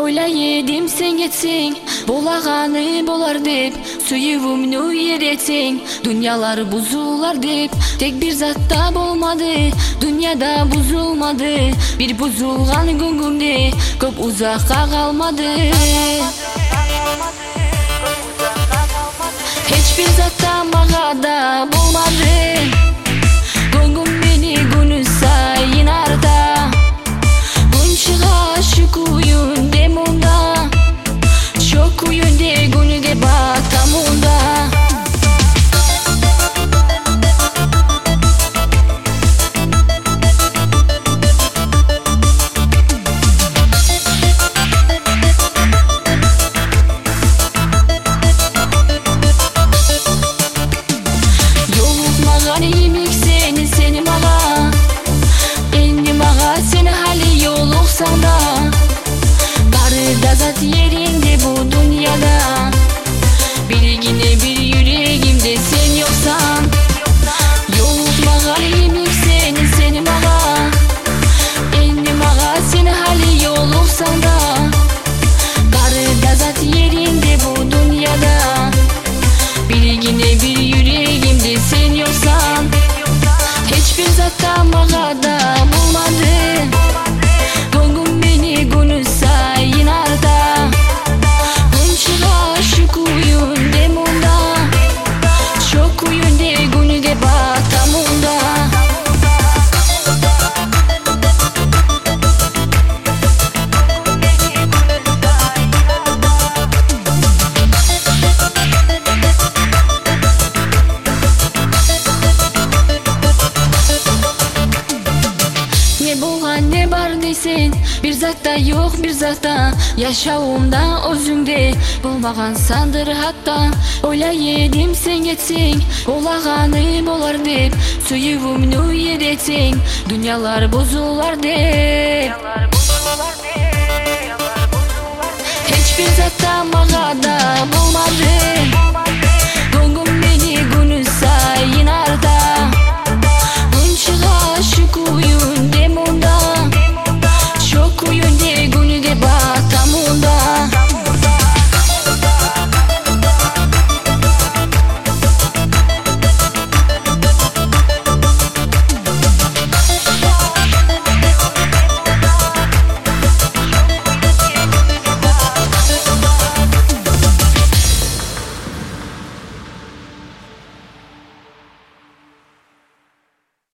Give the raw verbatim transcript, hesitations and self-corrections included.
Oylay edim sen geçsең, bolagаны болар деп, сүйүүмнү эретсең, дүйнялар бузулар деп. Тек бир затта болмады, дүйняда бузулмады, бир бузулган көңүлдө көп узакка калмады. Hiç bir zatta mağada болмады, көңүм мени күнү сайын арда. Күн чыга ашык уюнде мында, чок уюнде күнүгө батам унда. Zat yerinde bu dünyada, bilgine bir yüreğimde sen yoksan. Yok mağar yemek seni seni mağa, endi mağa sen hali yoluksan da. Barıda zat yerinde bu dünyada, bilgine bir yüreğimde sen yoksan. Hiçbir zatta mağada bulmadı, gönlüm beni günü sayın arda. Gün çıga aşık uyunde munda, çok uyunde günüge batam unda. Ne bolgan ne bar deysen, bir zatta yok bir zatta. Yaşauumda özüңде болмаган сандыр хатта. Ойлай эдим сен кетсең, олаганы болар деп, сүйүүмнү эретсең, дүйнялар бузулар деп. Hiç bir zatta мага да болмады,